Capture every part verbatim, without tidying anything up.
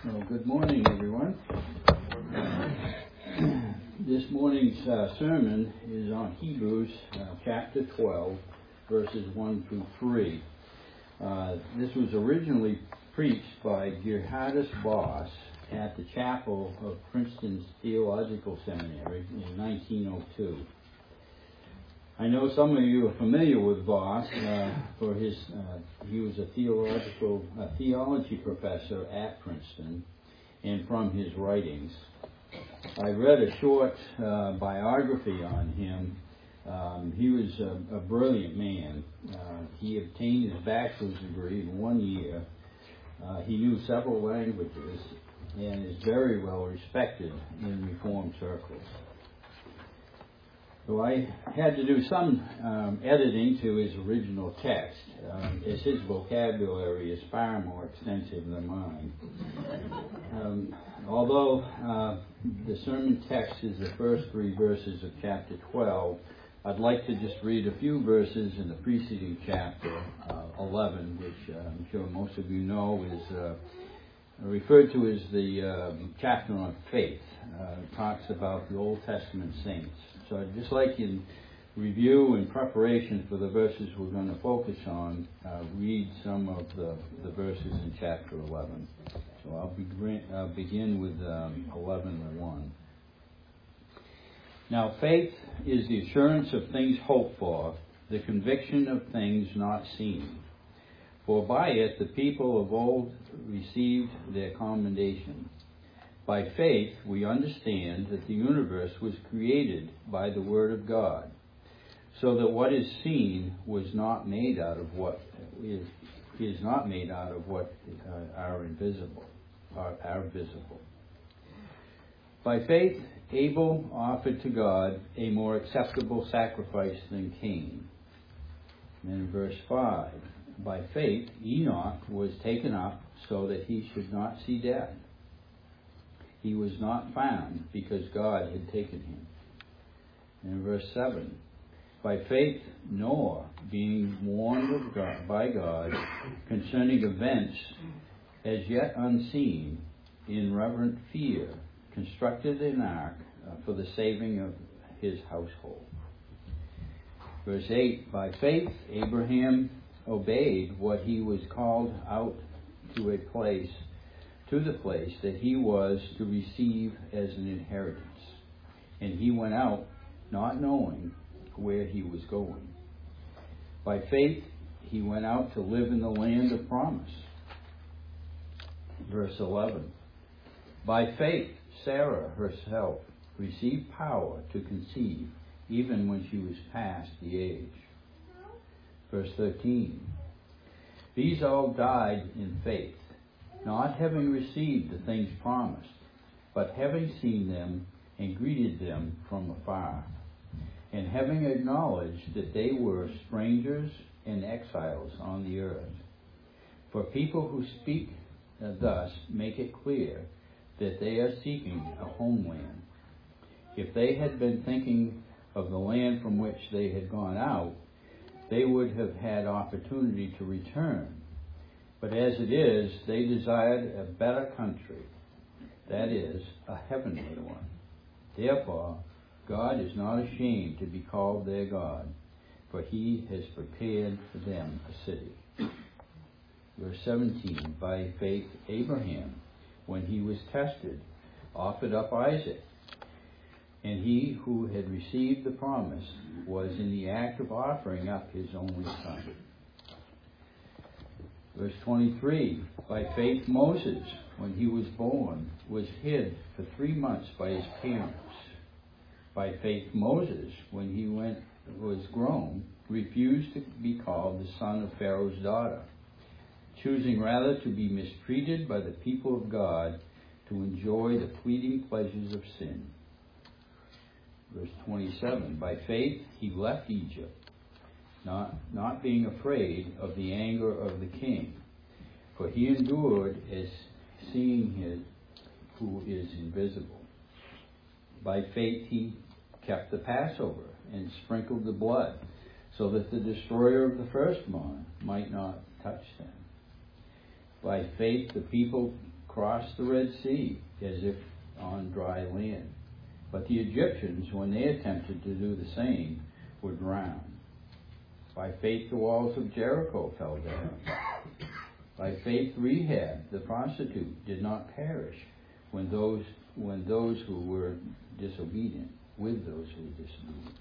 Well, good morning, everyone. This morning's uh, sermon is on Hebrews uh, chapter twelve, verses one through three. Uh, this was originally preached by Gerhardus Voss at the chapel of Princeton's Theological Seminary in nineteen oh two. I know some of you are familiar with Voss uh, for his, uh, he was a theological, a theology professor at Princeton, and from his writings. I read a short uh, biography on him. Um, he was a, a brilliant man. Uh, he obtained his bachelor's degree in one year. Uh, he knew several languages and is very well respected in Reformed circles. So I had to do some um, editing to his original text, um, as his vocabulary is far more extensive than mine. Um, although uh, the sermon text is the first three verses of chapter twelve, I'd like to just read a few verses in the preceding chapter, uh, eleven, which uh, I'm sure most of you know is uh, referred to as the um, chapter on faith. Uh, it talks about the Old Testament saints. So I'd just like in review and preparation for the verses we're going to focus on, uh, read some of the, the verses in chapter eleven. So I'll begin, uh, begin with um, eleven one. Now faith is the assurance of things hoped for, the conviction of things not seen. For by it the people of old received their commendation. By faith, we understand that the universe was created by the Word of God, so that what is seen was not made out of what is, is not made out of what uh, are invisible, are, are visible. By faith, Abel offered to God a more acceptable sacrifice than Cain. And in verse five, by faith, Enoch was taken up so that he should not see death. He was not found because God had taken him. And in verse seven, by faith Noah, being warned of God, by God concerning events as yet unseen, in reverent fear, constructed an ark uh, for the saving of his household. Verse eight, by faith Abraham obeyed what he was called out to a place to the place that he was to receive as an inheritance. And he went out, not knowing where he was going. By faith, he went out to live in the land of promise. Verse eleven. By faith, Sarah herself received power to conceive, even when she was past the age. Verse thirteen. These all died in faith, not having received the things promised, but having seen them and greeted them from afar, and having acknowledged that they were strangers and exiles on the earth. For people who speak uh, thus make it clear that they are seeking a homeland. If they had been thinking of the land from which they had gone out, they would have had opportunity to return. But as it is, they desired a better country, that is, a heavenly one. Therefore, God is not ashamed to be called their God, for he has prepared for them a city. Verse seventeen, by faith Abraham, when he was tested, offered up Isaac. And he who had received the promise was in the act of offering up his only son. Verse twenty-three, by faith Moses, when he was born, was hid for three months by his parents. By faith Moses, when he went, was grown, refused to be called the son of Pharaoh's daughter, choosing rather to be mistreated by the people of God to enjoy the fleeting pleasures of sin. Verse twenty-seven, by faith he left Egypt, Not, not being afraid of the anger of the king, for he endured as seeing him who is invisible. By faith he kept the Passover and sprinkled the blood, so that the destroyer of the firstborn might not touch them. By faith the people crossed the Red Sea as if on dry land. But the Egyptians, when they attempted to do the same, were drowned. By faith, the walls of Jericho fell down. By faith, Rahab, the prostitute, did not perish when those when those who were disobedient, with those who were disobedient.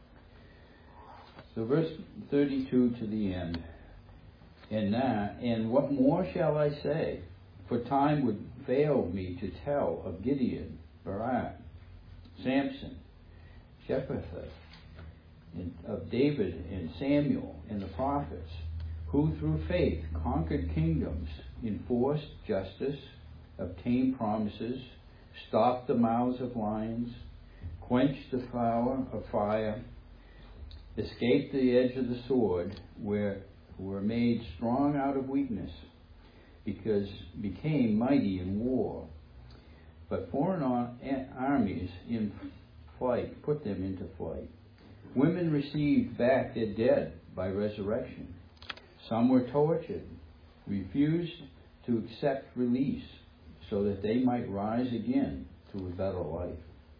So verse thirty-two to the end. And now, and what more shall I say? For time would fail me to tell of Gideon, Barak, Samson, Jephthah, and of David and Samuel and the prophets, who through faith conquered kingdoms, enforced justice, obtained promises, stopped the mouths of lions, quenched the power of fire, escaped the edge of the sword, were, were made strong out of weakness, because became mighty in war. But foreign armies in flight put them into flight. Women received back their dead by resurrection. Some were tortured, refused to accept release so that they might rise again to a better life.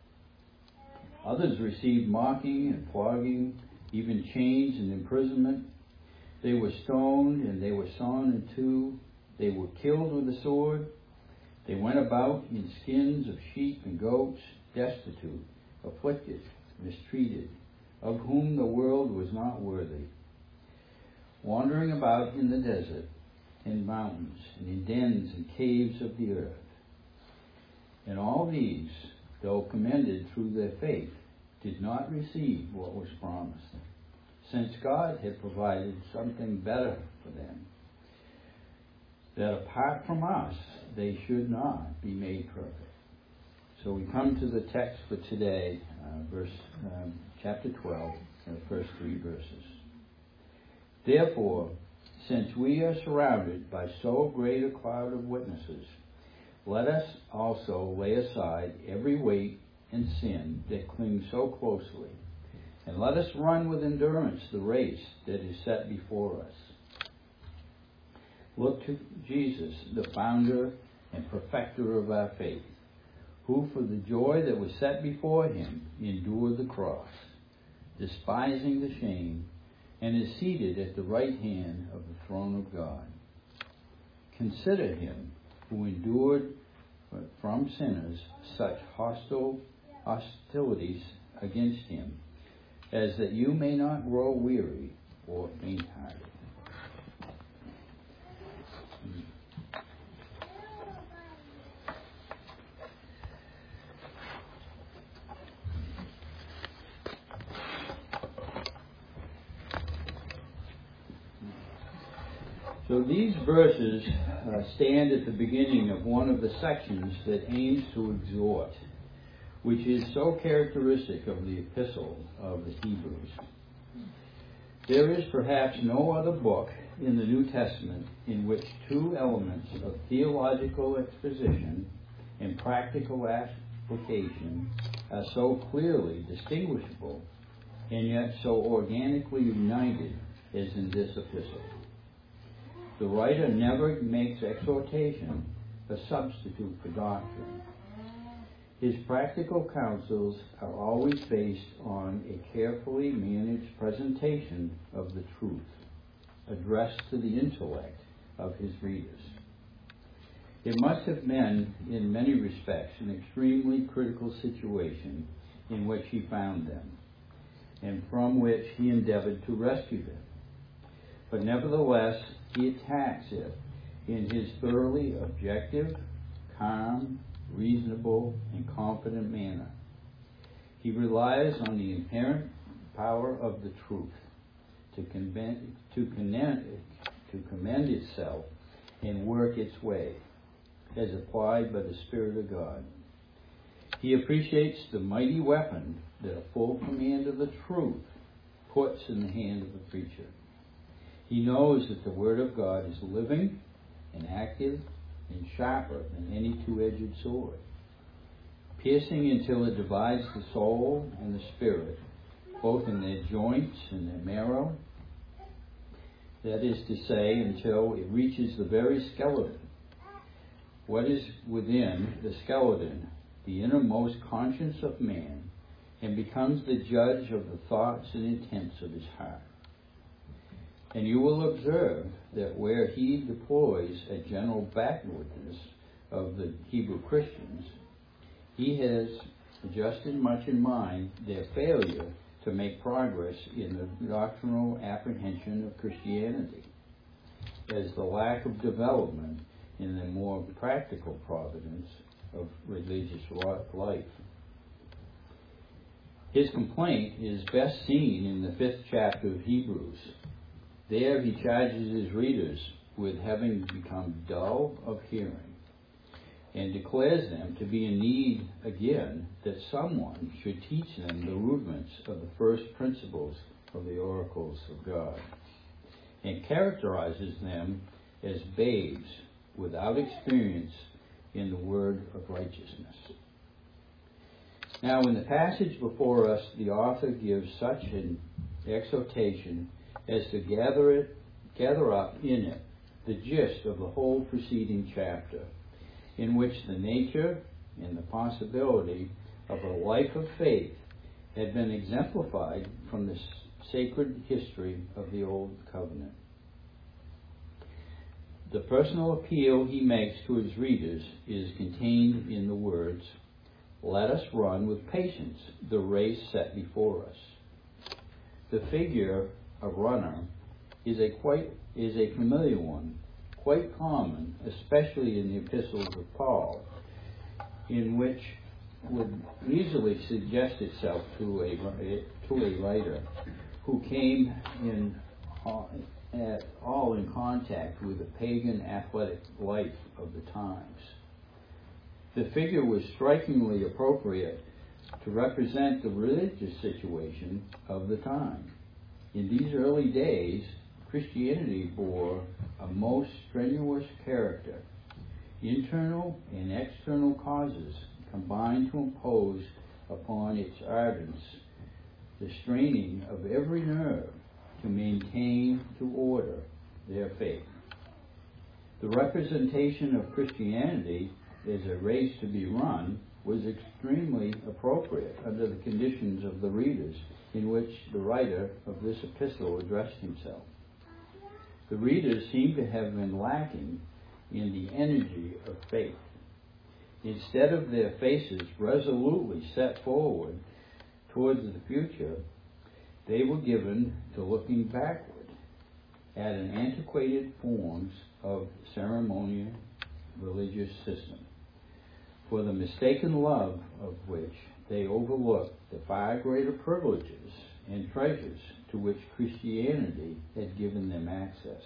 Others received mocking and flogging, even chains and imprisonment. They were stoned and they were sawn in two. They were killed with the sword. They went about in skins of sheep and goats, destitute, afflicted, mistreated, of whom the world was not worthy, wandering about in the desert, in mountains, and in dens and caves of the earth. And all these, though commended through their faith, did not receive what was promised, since God had provided something better for them, that apart from us, they should not be made perfect. So we come to the text for today, uh, verse um, chapter twelve, and the first three verses. Therefore, since we are surrounded by so great a cloud of witnesses, let us also lay aside every weight and sin that clings so closely, and let us run with endurance the race that is set before us. Look to Jesus, the founder and perfecter of our faith, who for the joy that was set before him endured the cross, despising the shame, and is seated at the right hand of the throne of God. Consider him who endured from sinners such hostile hostilities against him, as that you may not grow weary or faint-hearted. So these verses uh, stand at the beginning of one of the sections that aims to exhort, which is so characteristic of the epistle of the Hebrews. There is perhaps no other book in the New Testament in which two elements of theological exposition and practical application are so clearly distinguishable and yet so organically united as in this epistle. The writer never makes exhortation a substitute for doctrine. His practical counsels are always based on a carefully managed presentation of the truth, addressed to the intellect of his readers. It must have been, in many respects, an extremely critical situation in which he found them, and from which he endeavored to rescue them. But nevertheless, he attacks it in his thoroughly objective, calm, reasonable, and confident manner. He relies on the inherent power of the truth to, conven- to, commend, to commend itself and work its way, as applied by the Spirit of God. He appreciates the mighty weapon that a full command of the truth puts in the hand of the preacher. He knows that the Word of God is living and active and sharper than any two-edged sword, piercing until it divides the soul and the spirit, both in their joints and their marrow. That is to say, until it reaches the very skeleton, what is within the skeleton, the innermost conscience of man, and becomes the judge of the thoughts and intents of his heart. And you will observe that where he deploys a general backwardness of the Hebrew Christians, he has adjusted much in mind their failure to make progress in the doctrinal apprehension of Christianity, as the lack of development in the more practical providence of religious life. His complaint is best seen in the fifth chapter of Hebrews. There he charges his readers with having become dull of hearing, and declares them to be in need again that someone should teach them the rudiments of the first principles of the oracles of God, and characterizes them as babes without experience in the word of righteousness. Now, in the passage before us, the author gives such an exhortation as to gather it, gather up in it the gist of the whole preceding chapter, in which the nature and the possibility of a life of faith had been exemplified from the sacred history of the Old Covenant. The personal appeal he makes to his readers is contained in the words, "Let us run with patience the race set before us." The figure of runner is a quite is a familiar one, quite common, especially in the epistles of Paul, in which would easily suggest itself to a to a writer who came in uh, at all in contact with the pagan athletic life of the times. The figure was strikingly appropriate to represent the religious situation of the time. In these early days, Christianity bore a most strenuous character. Internal and external causes combined to impose upon its ardents the straining of every nerve to maintain to order their faith. The representation of Christianity as a race to be run was extremely appropriate under the conditions of the readers in which the writer of this epistle addressed himself. The readers seem to have been lacking in the energy of faith. Instead of their faces resolutely set forward towards the future, they were given to looking backward at an antiquated forms of ceremonial religious system, for the mistaken love of which they overlooked the far greater privileges and treasures to which Christianity had given them access.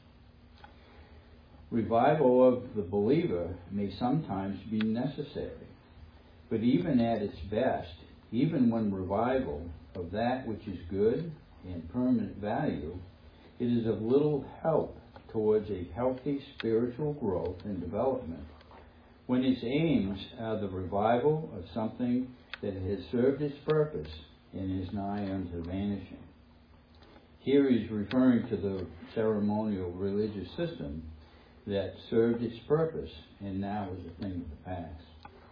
Revival of the believer may sometimes be necessary, but even at its best, even when revival of that which is good and permanent value, it is of little help towards a healthy spiritual growth and development when its aims are the revival of something that has served its purpose and is nigh unto vanishing. Here he's referring to the ceremonial religious system that served its purpose and now is a thing of the past.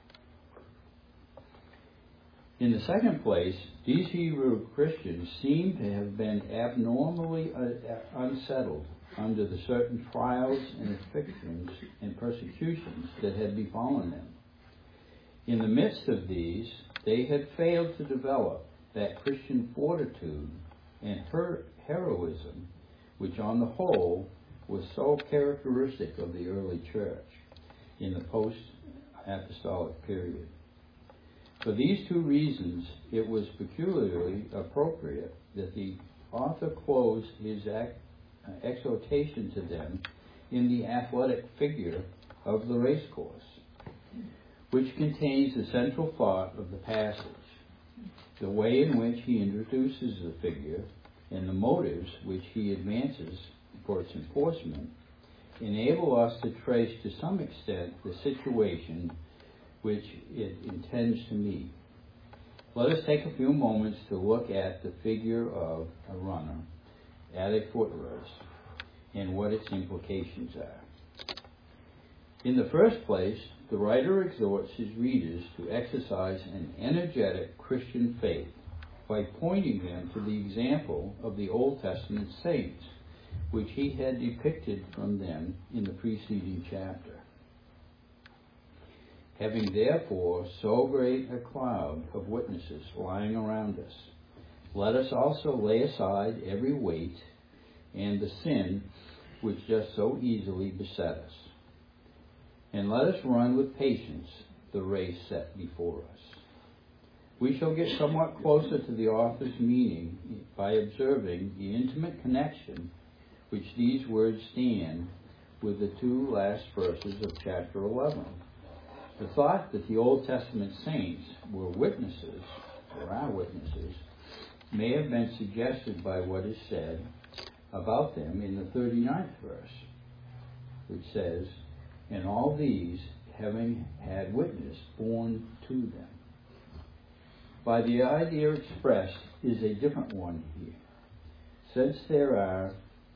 In the second place, these Hebrew Christians seem to have been abnormally unsettled under the certain trials and afflictions and persecutions that had befallen them. In the midst of these, they had failed to develop that Christian fortitude and her- heroism which on the whole was so characteristic of the early church in the post-apostolic period. For these two reasons, it was peculiarly appropriate that the author closed his ac- exhortation to them in the athletic figure of the race course, which contains the central thought of the passage. The way in which he introduces the figure and the motives which he advances for its enforcement enable us to trace to some extent the situation which it intends to meet. Let us take a few moments to look at the figure of a runner at a foot race and what its implications are. In the first place, the writer exhorts his readers to exercise an energetic Christian faith by pointing them to the example of the Old Testament saints, which he had depicted from them in the preceding chapter. Having therefore so great a cloud of witnesses lying around us, let us also lay aside every weight and the sin which does so easily beset us, and let us run with patience the race set before us. We shall get somewhat closer to the author's meaning by observing the intimate connection which these words stand with the two last verses of chapter eleven. The thought that the Old Testament saints were witnesses, or are witnesses, may have been suggested by what is said about them in the thirty-ninth verse, which says, "And all these, having had witness borne to them." By the idea expressed is a different one here. Since there are,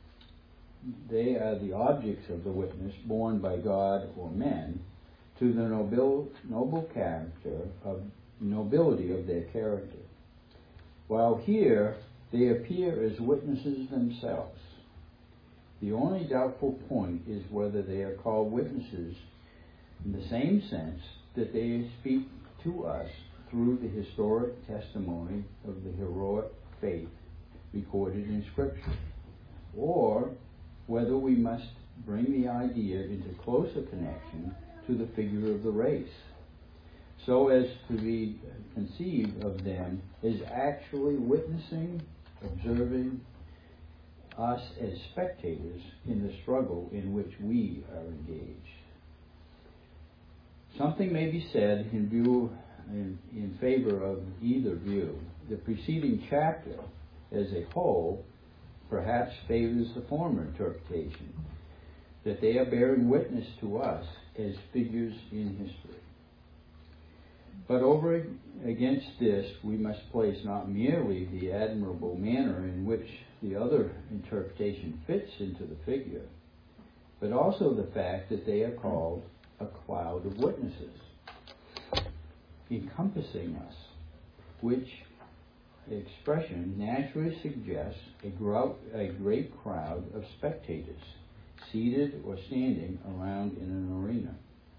they are the objects of the witness borne by God or men to the noble, noble character of nobility of their character, while here they appear as witnesses themselves. The only doubtful point is whether they are called witnesses in the same sense that they speak to us through the historic testimony of the heroic faith recorded in Scripture, or whether we must bring the idea into closer connection to the figure of the race, so as to be conceived of them as actually witnessing, observing us as spectators in the struggle in which we are engaged. Something may be said in view in, in favor of either view. The preceding chapter, as a whole, perhaps favors the former interpretation, that they are bearing witness to us as figures in history. But over against this, we must place not merely the admirable manner in which the other interpretation fits into the figure, but also the fact that they are called a cloud of witnesses, encompassing us, which expression naturally suggests a, gro- a great crowd of spectators, seated or standing around in an arena.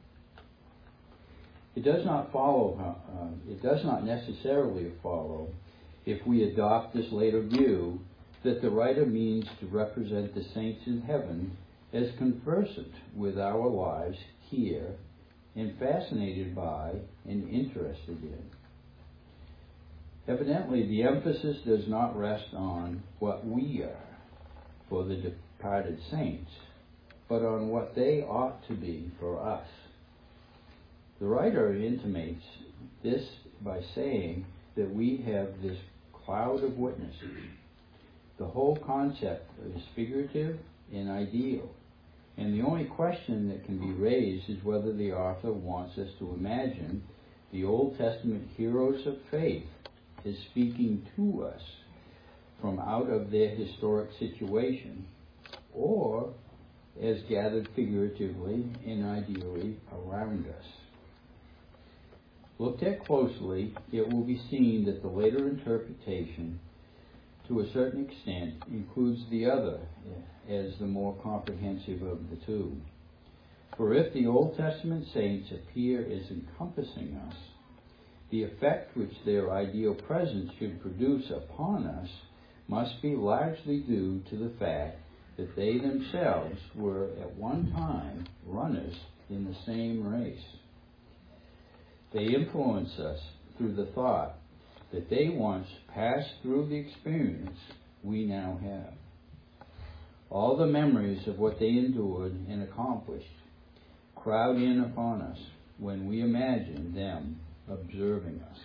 It does not follow. Uh, it does not necessarily follow, if we adopt this later view, that the writer means to represent the saints in heaven as conversant with our lives here, and fascinated by and interested in. Evidently, the emphasis does not rest on what we are for the departed saints, but on what they ought to be for us. The writer intimates this by saying that we have this cloud of witnesses. The whole concept is figurative and ideal, and the only question that can be raised is whether the author wants us to imagine the Old Testament heroes of faith as speaking to us from out of their historic situation, or as gathered figuratively and ideally around us. Looked at closely, it will be seen that the later interpretation, to a certain extent, includes the other as the more comprehensive of the two. For if the Old Testament saints appear as encompassing us, the effect which their ideal presence should produce upon us must be largely due to the fact that they themselves were at one time runners in the same race. They influence us through the thought that they once passed through the experience we now have. All the memories of what they endured and accomplished crowd in upon us when we imagine them observing us.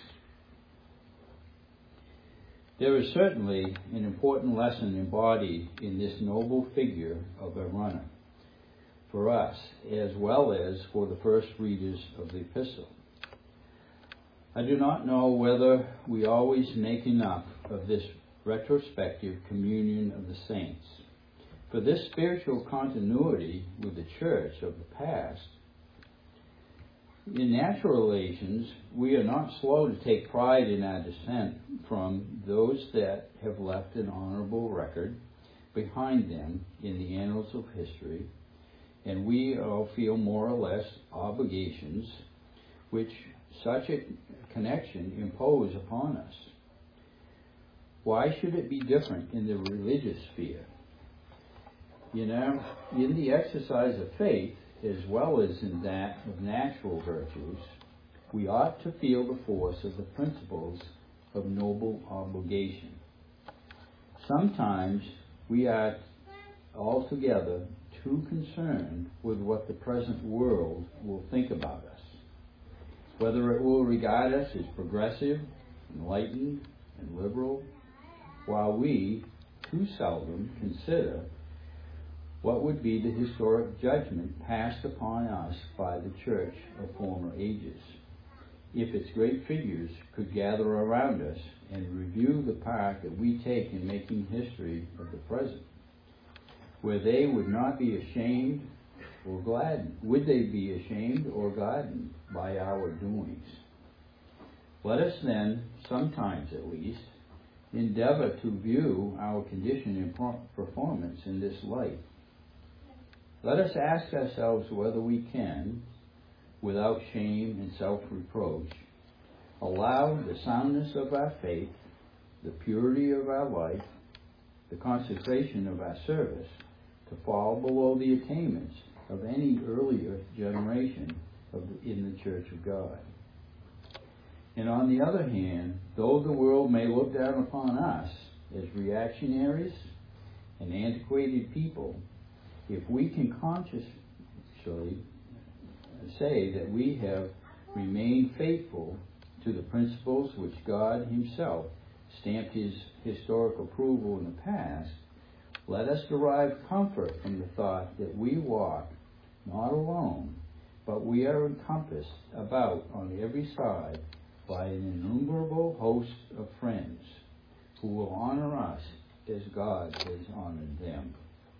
There is certainly an important lesson embodied in this noble figure of a runner, for us as well as for the first readers of the epistle. I do not know whether we always make enough of this retrospective communion of the saints, for this spiritual continuity with the church of the past In natural relations, we are not slow to take pride in our descent from those that have left an honorable record behind them in the annals of history, and we all feel more or less obligations which such a connection impose upon us. Why should it be different in the religious sphere? You know, in the exercise of faith, as well as in that of natural virtues, we ought to feel the force of the principles of noble obligation. Sometimes we are altogether too concerned with what the present world will think about us, whether it will regard us as progressive, enlightened, and liberal, while we too seldom consider what would be the historic judgment passed upon us by the church of former ages, if its great figures could gather around us and review the part that we take in making history of the present, where they would not be ashamed or gladdened. Would they be ashamed or gladdened by our doings? Let us then, sometimes at least, endeavor to view our condition and performance in this light. Let us ask ourselves whether we can, without shame and self-reproach, allow the soundness of our faith, the purity of our life, the consecration of our service, to fall below the attainments of any earlier generation of the, in the Church of God. And on the other hand, though the world may look down upon us as reactionaries and antiquated people, if we can consciously say that we have remained faithful to the principles which God Himself stamped His historic approval in the past, let us derive comfort from the thought that we walk not alone, but we are encompassed about on every side by an innumerable host of friends who will honor us as God has honored them.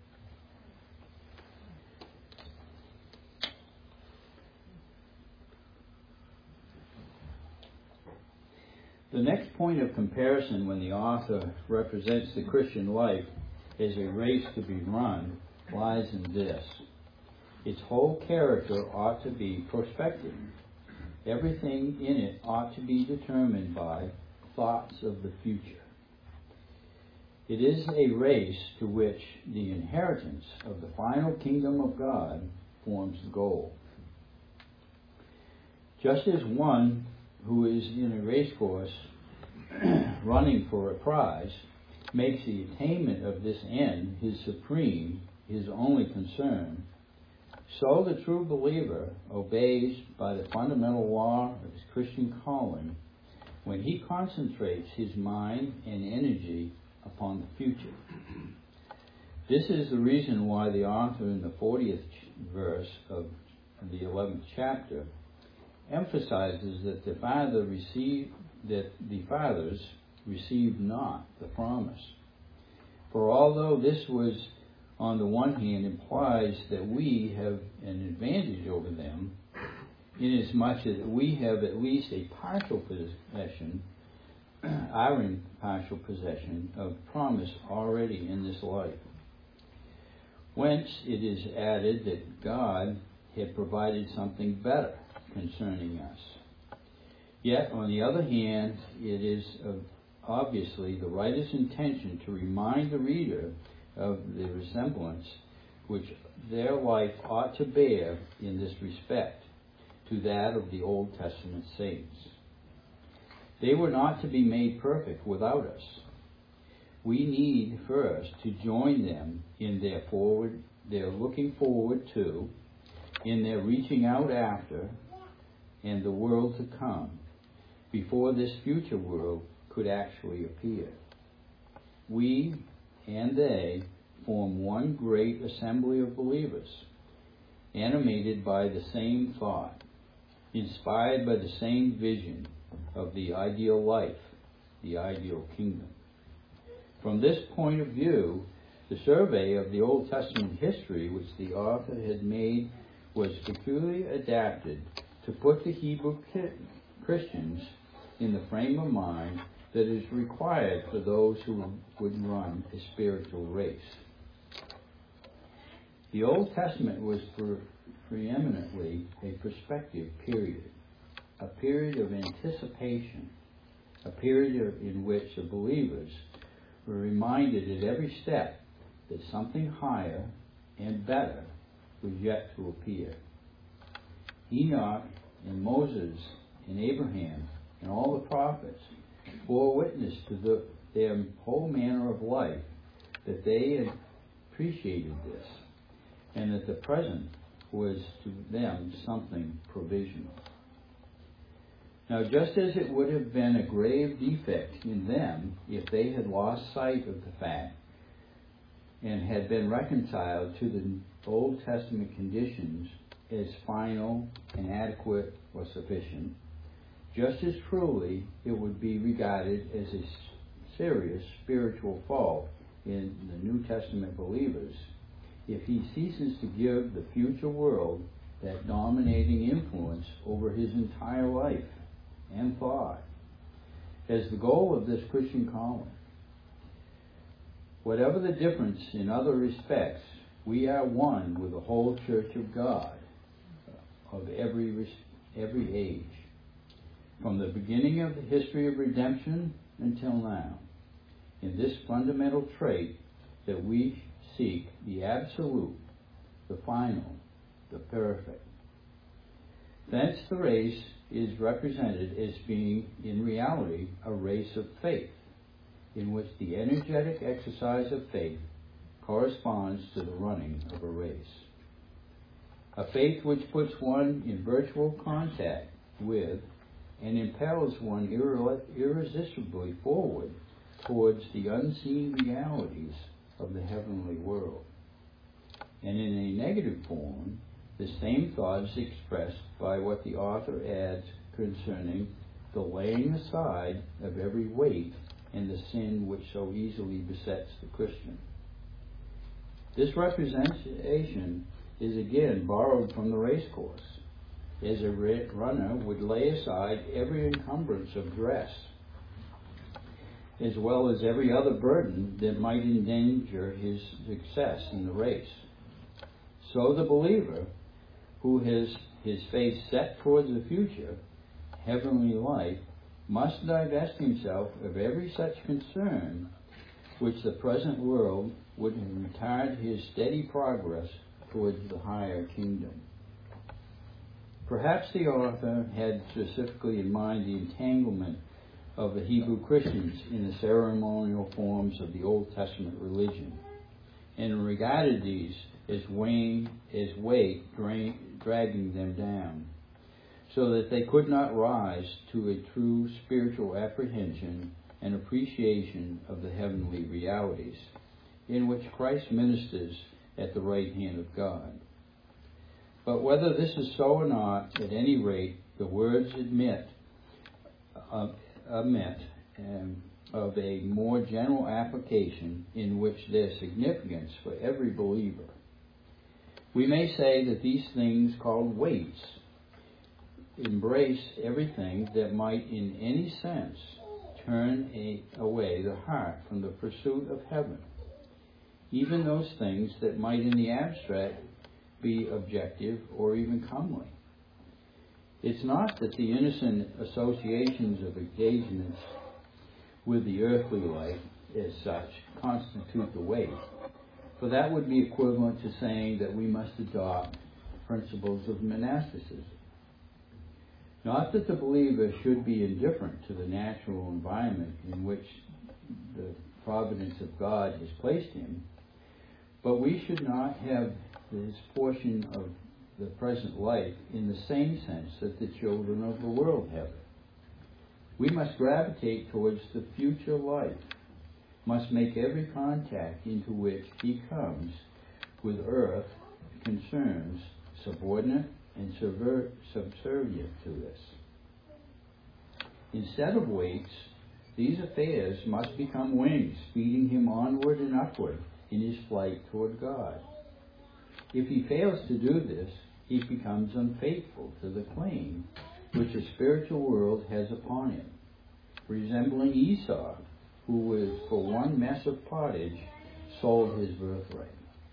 The next point of comparison when the author represents the Christian life as a race to be run lies in this. Its whole character ought to be prospective. Everything in it ought to be determined by thoughts of the future. It is a race to which the inheritance of the final kingdom of God forms the goal. Just as one who is in a race course running for a prize makes the attainment of this end his supreme, his only concern, so the true believer obeys by the fundamental law of his Christian calling when he concentrates his mind and energy upon the future. This is the reason why the author in the fortieth verse of the eleventh chapter emphasizes that the father received that the fathers received not the promise. For although this was on the one hand implies that we have an advantage over them, inasmuch as we have at least a partial possession, our in partial possession of promise already in this life. Whence it is added that God had provided something better concerning us. Yet, on the other hand, it is uh, obviously the writer's intention to remind the reader of the resemblance which their life ought to bear in this respect to that of the Old Testament saints. They were not to be made perfect without us. We need first to join them in their forward, their looking forward to, in their reaching out after, and the world to come, before this future world could actually appear. We and they form one great assembly of believers, animated by the same thought, inspired by the same vision of the ideal life, the ideal kingdom. From this point of view, the survey of the Old Testament history which the author had made was peculiarly adapted to to put the Hebrew Christians in the frame of mind that is required for those who would run a spiritual race. The Old Testament was pre- preeminently a prospective period, a period of anticipation, a period in which the believers were reminded at every step that something higher and better was yet to appear. Enoch and Moses and Abraham and all the prophets bore witness to the, their whole manner of life that they appreciated this, and that the present was to them something provisional. Now, just as it would have been a grave defect in them if they had lost sight of the fact and had been reconciled to the Old Testament conditions as final and adequate or sufficient, just as truly it would be regarded as a serious spiritual fault in the New Testament believers if he ceases to give the future world that dominating influence over his entire life and thought as the goal of this Christian calling. Whatever the difference in other respects, we are one with the whole Church of God of every every age, from the beginning of the history of redemption until now, in this fundamental trait that we seek the absolute, the final, the perfect. Thence the race is represented as being, in reality, a race of faith, in which the energetic exercise of faith corresponds to the running of a race. A faith which puts one in virtual contact with and impels one irre- irresistibly forward towards the unseen realities of the heavenly world. And in a negative form, the same thought is expressed by what the author adds concerning the laying aside of every weight and the sin which so easily besets the Christian. This representation is again borrowed from the race course, as a runner would lay aside every encumbrance of dress, as well as every other burden that might endanger his success in the race. So the believer, who has his face set towards the future, heavenly life, must divest himself of every such concern which the present world would retard his steady progress towards the higher kingdom. Perhaps the author had specifically in mind the entanglement of the Hebrew Christians in the ceremonial forms of the Old Testament religion, and regarded these as weighing, as weight drain, dragging them down, so that they could not rise to a true spiritual apprehension and appreciation of the heavenly realities, in which Christ ministers at the right hand of God. But whether this is so or not, at any rate, the words admit, uh, admit um, of a more general application in which their significance for every believer. We may say that these things called weights embrace everything that might in any sense turn a, away the heart from the pursuit of heaven, even those things that might in the abstract be objective or even comely. It's not that the innocent associations of engagements with the earthly life as such constitute the weight, for that would be equivalent to saying that we must adopt principles of monasticism. Not that the believer should be indifferent to the natural environment in which the providence of God has placed him, but we should not have his portion of the present life in the same sense that the children of the world have it. We must gravitate towards the future life, must make every contact into which he comes with earth concerns subordinate and subver- subservient to this. Instead of weights, these affairs must become wings, speeding him onward and upward in his flight toward God. If he fails to do this, he becomes unfaithful to the claim which the spiritual world has upon him, resembling Esau, who was for one mess of pottage sold his birthright.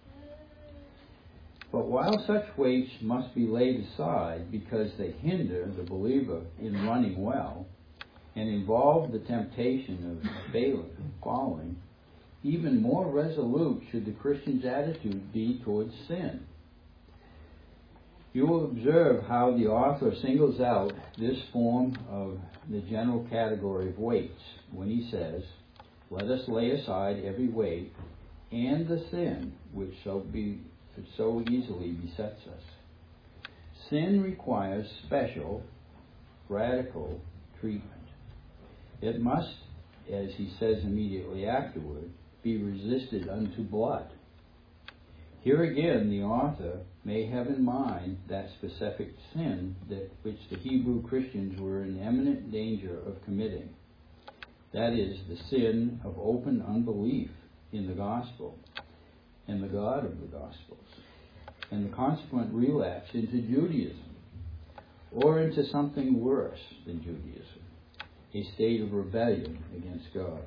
But while such weights must be laid aside because they hinder the believer in running well and involve the temptation of failing, falling, even more resolute should the Christian's attitude be towards sin. You will observe how the author singles out this form of the general category of weights when he says, "Let us lay aside every weight and the sin which so be so easily besets us." Sin requires special, radical treatment. It must, as he says immediately afterward, be resisted unto blood. Here again, the author may have in mind that specific sin that which the Hebrew Christians were in imminent danger of committing. That is, the sin of open unbelief in the gospel and the God of the Gospels, and the consequent relapse into Judaism, or into something worse than Judaism, a state of rebellion against God.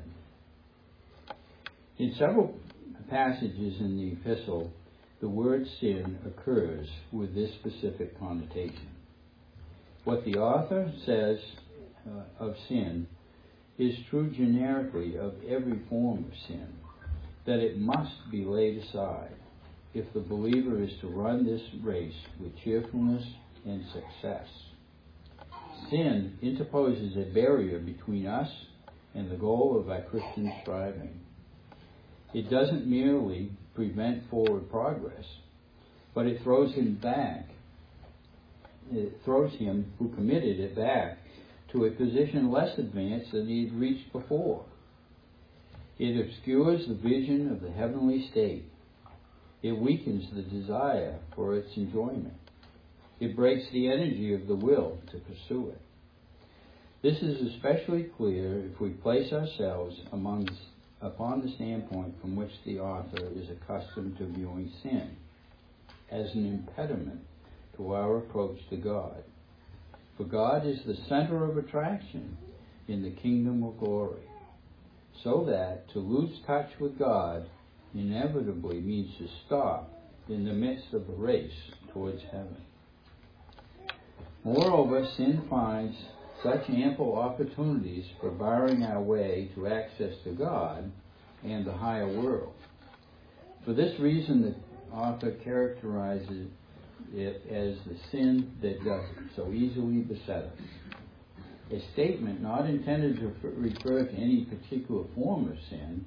In several passages in the epistle, the word sin occurs with this specific connotation. What the author says uh, of sin is true generically of every form of sin, that it must be laid aside if the believer is to run this race with cheerfulness and success. Sin interposes a barrier between us and the goal of our Christian striving. It doesn't merely prevent forward progress, but it throws him back. It throws him who committed it back to a position less advanced than he had reached before. It obscures the vision of the heavenly state. It weakens the desire for its enjoyment. It breaks the energy of the will to pursue it. This is especially clear if we place ourselves among, upon the standpoint from which the author is accustomed to viewing sin, as an impediment to our approach to God. For God is the center of attraction in the kingdom of glory, so that to lose touch with God inevitably means to stop in the midst of the race towards heaven. Moreover, sin finds such ample opportunities for barring our way to access to God and the higher world. For this reason, the author characterizes it as the sin that does so easily beset us. A statement not intended to refer to any particular form of sin,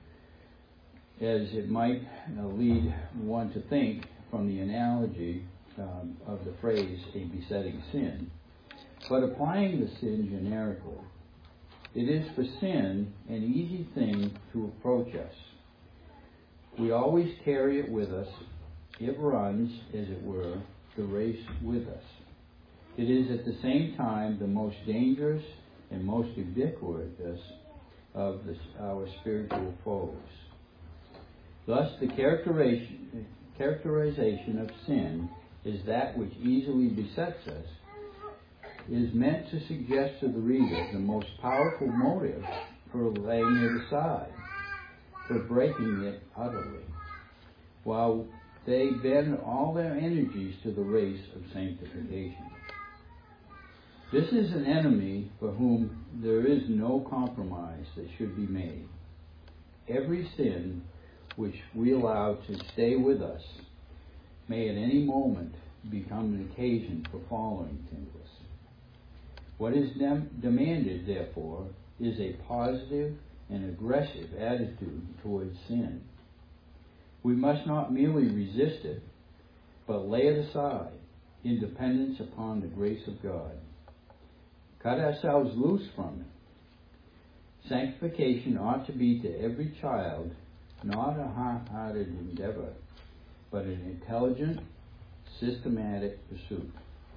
as it might uh, lead one to think from the analogy um, of the phrase a besetting sin, but applying the sin generically. It is for sin an easy thing to approach us. We always carry it with us. It runs, as it were, the race with us. It is at the same time the most dangerous and most ubiquitous of the, our spiritual foes. Thus, the characterization, characterization of sin is that which easily besets us is meant to suggest to the reader the most powerful motive for laying it aside, for breaking it utterly, while they bend all their energies to the race of sanctification. This is an enemy for whom there is no compromise that should be made. Every sin which we allow to stay with us may at any moment become an occasion for falling into us. What is dem- demanded, therefore, is a positive and aggressive attitude towards sin. We must not merely resist it, but lay it aside in dependence upon the grace of God. Cut ourselves loose from it. Sanctification ought to be to every child not a half-hearted endeavor, but an intelligent, systematic pursuit.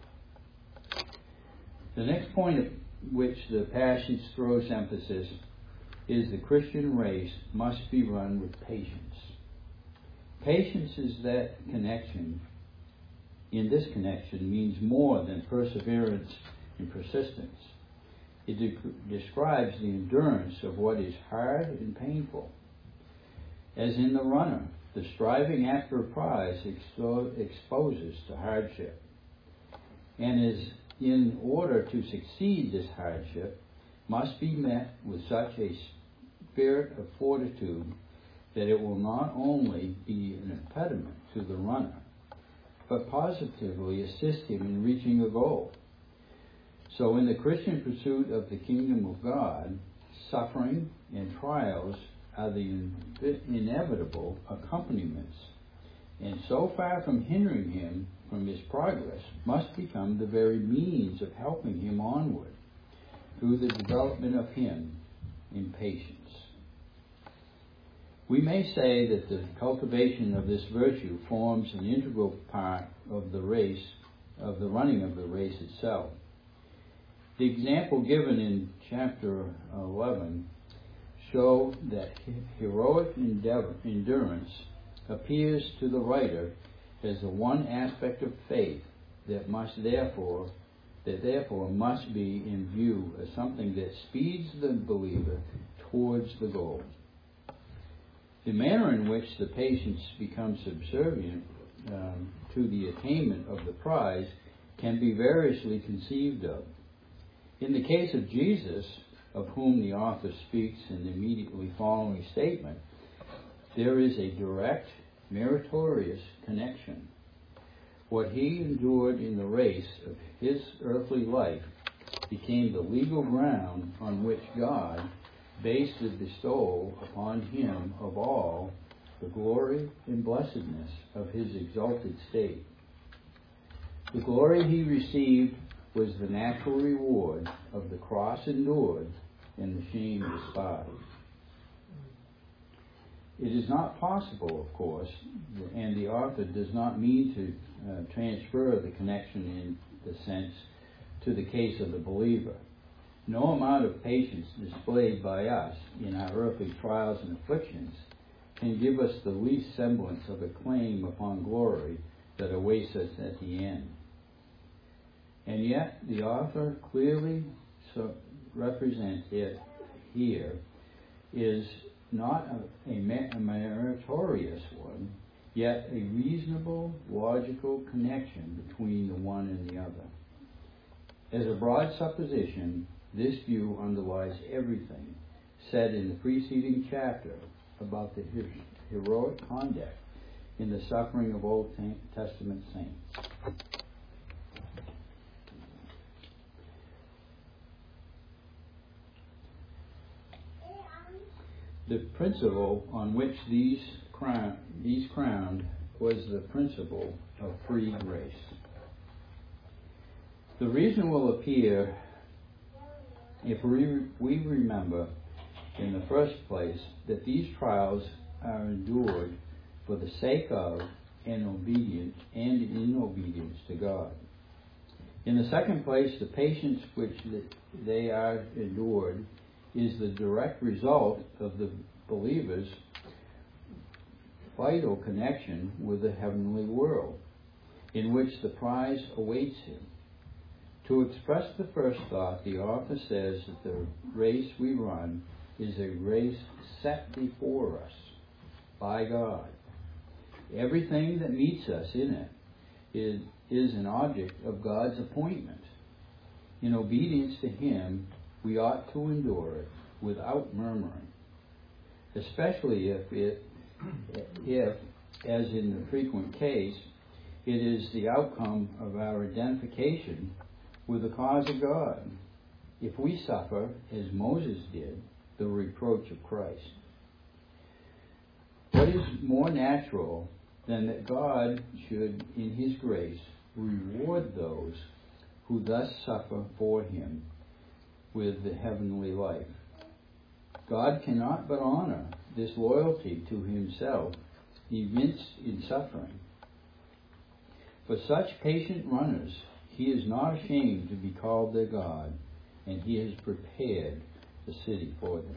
The next point at which the passage throws emphasis is the Christian race must be run with patience. Patience is that connection in this connection means more than perseverance and persistence. It de- describes the endurance of what is hard and painful. As in the runner, the striving after a prize expo- exposes to hardship. And is in order to succeed, this hardship must be met with such a spirit of fortitude that it will not only be an impediment to the runner, but positively assist him in reaching a goal. So in the Christian pursuit of the kingdom of God, suffering and trials are the in- inevitable accompaniments, and so far from hindering him from his progress, must become the very means of helping him onward through the development of him in patience. We may say that the cultivation of this virtue forms an integral part of the race, of the running of the race itself. The example given in chapter eleven show that heroic endeavor, endurance appears to the writer as the one aspect of faith that must therefore that therefore must be in view as something that speeds the believer towards the goal. The manner in which the patients become subservient um, to the attainment of the prize can be variously conceived of. In the case of Jesus, of whom the author speaks in the immediately following statement, there is a direct, meritorious connection. What he endured in the race of his earthly life became the legal ground on which God based the bestowal upon him of all the glory and blessedness of his exalted state. The glory he received was the natural reward of the cross endured and the shame despised. It is not possible, of course, and the author does not mean to uh, transfer the connection in the sense to the case of the believer. No amount of patience displayed by us in our earthly trials and afflictions can give us the least semblance of a claim upon glory that awaits us at the end. And yet, the author clearly so represents it here is not a, a meritorious one, yet a reasonable, logical connection between the one and the other. As a broad supposition, this view underlies everything said in the preceding chapter about the heroic conduct in the suffering of Old Testament saints. The principle on which these crown, these crowned was the principle of free grace. The reason will appear if we, we remember in the first place that these trials are endured for the sake of and obedience and in obedience to God. In the second place, the patience which they are endured is the direct result of the believer's vital connection with the heavenly world, in which the prize awaits him. To express the first thought, the author says that the race we run is a race set before us by God. Everything that meets us in it is, is an object of God's appointment. In obedience to Him, we ought to endure it without murmuring, especially if it, if, as in the frequent case, it is the outcome of our identification with the cause of God. If we suffer, as Moses did, the reproach of Christ. What is more natural than that God should, in His grace, reward those who thus suffer for Him with the heavenly life? God cannot but honor this loyalty to Himself evinced in suffering. For such patient runners, He is not ashamed to be called their God, and He has prepared the city for them.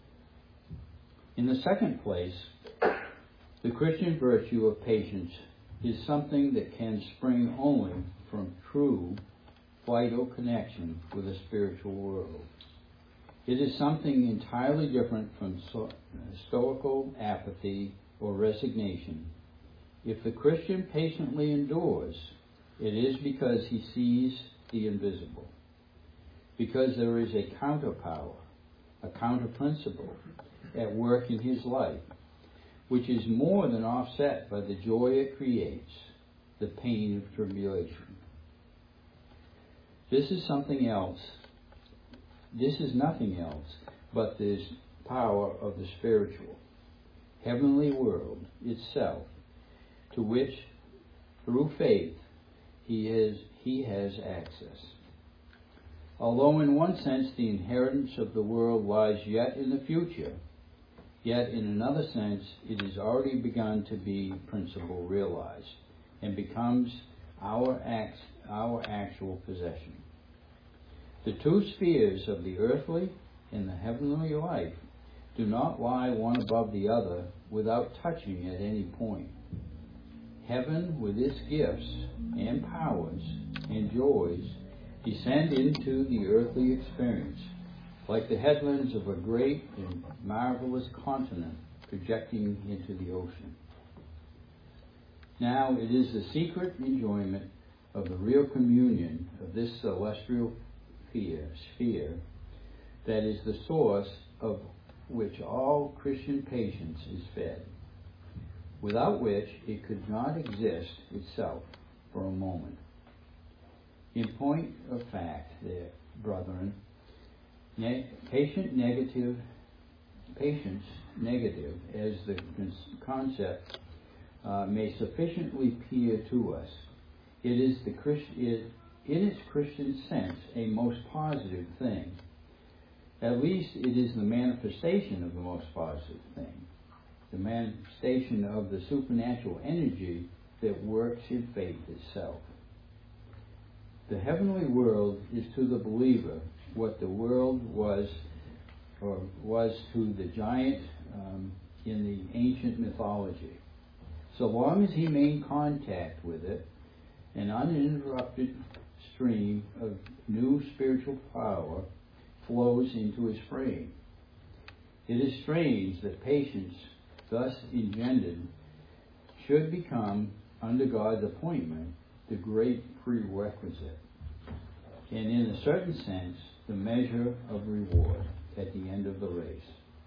In the second place, the Christian virtue of patience is something that can spring only from true, vital connection with the spiritual world. It is something entirely different from so, stoical apathy or resignation. If the Christian patiently endures, it is because he sees the invisible, because there is a counterpower, a counterprinciple at work in his life, which is more than offset by the joy it creates, the pain of tribulation. This is something else. This is nothing else but this power of the spiritual, heavenly world itself, to which, through faith, he is he has access. Although in one sense the inheritance of the world lies yet in the future, yet in another sense it has already begun to be principle realized and becomes our act, our actual possession. The two spheres of the earthly and the heavenly life do not lie one above the other without touching at any point. Heaven, with its gifts and powers and joys, descend into the earthly experience, like the headlands of a great and marvelous continent projecting into the ocean. Now it is the secret enjoyment of the real communion of this celestial sphere that is the source of which all Christian patience is fed, without which it could not exist itself for a moment. In point of fact, there, brethren, ne- patient negative, patience negative, as the concept uh, may sufficiently appear to us, it is the Christ- it, in its Christian sense a most positive thing. At least it is the manifestation of the most positive thing, the manifestation of the supernatural energy that works in faith itself. The heavenly world is to the believer what the world was or was to the giant um, in the ancient mythology. So long as he made contact with it, an uninterrupted stream of new spiritual power flows into his frame. It is strange that patience, thus engendered, should become, under God's appointment, the great prerequisite, and in a certain sense, the measure of reward at the end of the race.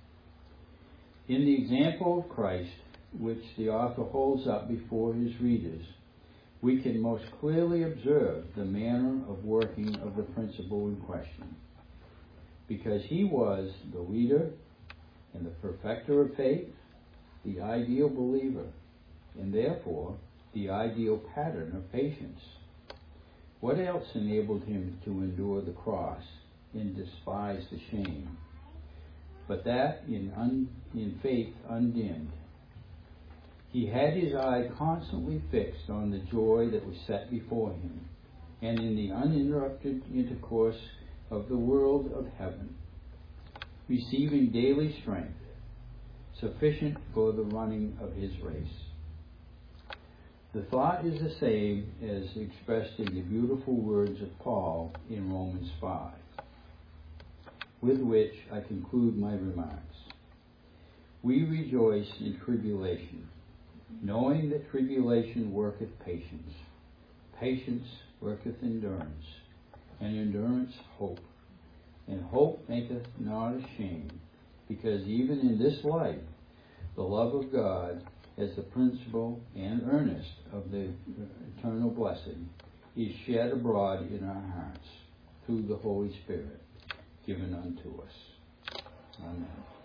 In the example of Christ, which the author holds up before his readers, we can most clearly observe the manner of working of the principle in question. Because he was the leader and the perfecter of faith, the ideal believer, and therefore the ideal pattern of patience. What else enabled him to endure the cross and despise the shame, but that in, un, in faith undimmed? He had his eye constantly fixed on the joy that was set before him, and in the uninterrupted intercourse of the world of heaven, receiving daily strength, sufficient for the running of his race. The thought is the same as expressed in the beautiful words of Paul in Romans five, with which I conclude my remarks. We rejoice in tribulation, knowing that tribulation worketh patience, patience worketh endurance, and endurance hope, and hope maketh not ashamed, because even in this life the love of God, as the principle and earnest of the eternal blessing, is shed abroad in our hearts through the Holy Spirit given unto us. Amen.